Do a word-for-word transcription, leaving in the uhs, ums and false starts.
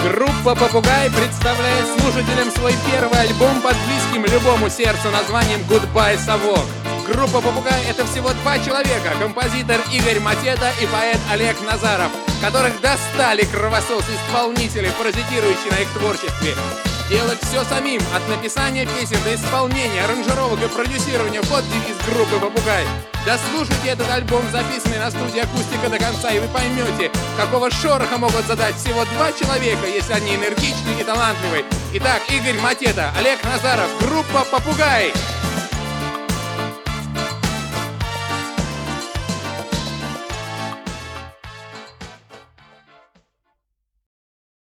Группа «Попугай» представляет слушателям свой первый альбом под близким любому сердцу названием «Гудбай, совок». Группа «Попугай» — это всего два человека — композитор Игорь Матета и поэт Олег Назаров, которых достали кровососы-исполнители, паразитирующие на их творчестве. Делать все самим, от написания песен до исполнения, аранжировок и продюсирования — вот девиз группы «Попугай». Дослушайте этот альбом, записанный на студии «Акустика» до конца, и вы поймете, какого шороха могут задать всего два человека, если они энергичны и талантливы. Итак, Игорь Матета, Олег Назаров, группа «Попугай».